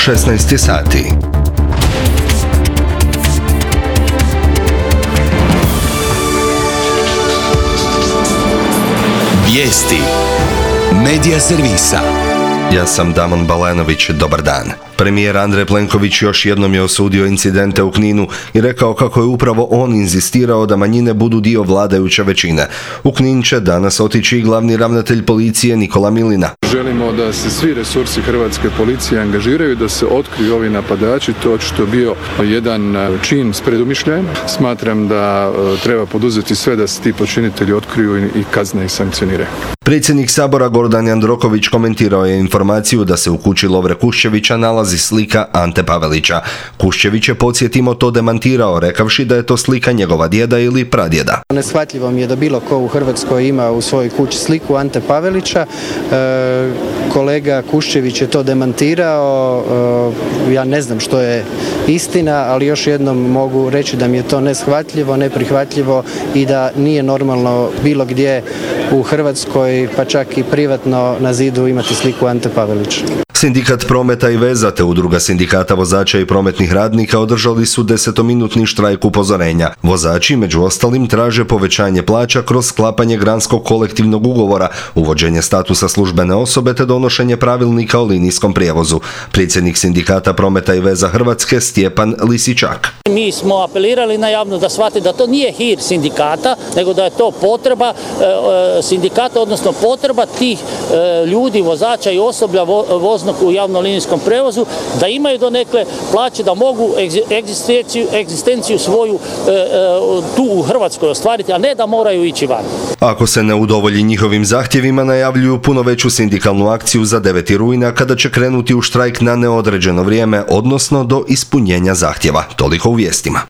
16 sati. Vijesti Medija servisa. Ja sam Damon Balanović, dobar dan. Premijer Andrej Plenković još jednom je osudio incidente u Kninu i rekao kako je upravo on inzistirao da manjine budu dio vladajuće većine. U Knin će danas otići i glavni ravnatelj policije Nikola Milina. Želimo da se svi resursi hrvatske policije angažiraju, da se otkriju ovi napadači. To je očito bio jedan čin s predumišljajem. Smatram da treba poduzeti sve da se ti počinitelji otkriju i kazne ih sankcioniraju. Predsjednik Sabora Gordan Jandroković komentirao je informaciju da se u kući Lovre Kuščevića nalazi slika Ante Pavelića. Kuščević je, podsjetimo, to demantirao, rekavši da je to slika njegova djeda ili pradjeda. Neshvatljivo mi je da bilo ko u Hrvatskoj ima u svojoj kući sliku Ante Pavelića. Kolega Kuščević je to demantirao. Ja ne znam što je istina, ali još jednom mogu reći da mi je to neshvatljivo, neprihvatljivo i da nije normalno bilo gdje u Hrvatskoj, pa čak i privatno na zidu imati sliku Ante Pavelića. Sindikat Prometa i veza te udruga sindikata vozača i prometnih radnika održali su 10-minutni štrajk upozorenja. Vozači, među ostalim, traže povećanje plaća kroz sklapanje granskog kolektivnog ugovora, uvođenje statusa službene osobe te donošenje pravilnika o linijskom prijevozu. Predsjednik Sindikata Prometa i veza Hrvatske Stjepan Lisičak. Mi smo apelirali na javnost da shvati da to nije hir sindikata, nego da je to potreba sindikata, odnosno potreba tih ljudi, vozača i osoblja voznog u javnolinijskom prevozu, da imaju donekle plaće, da mogu egzistenciju svoju tu u Hrvatskoj ostvariti, a ne da moraju ići van. Ako se ne udovolji njihovim zahtjevima, najavljuju puno veću sindikalnu akciju za 9. rujna kada će krenuti u štrajk na neodređeno vrijeme, odnosno do ispunjenja zahtjeva. Toliko u vijestima.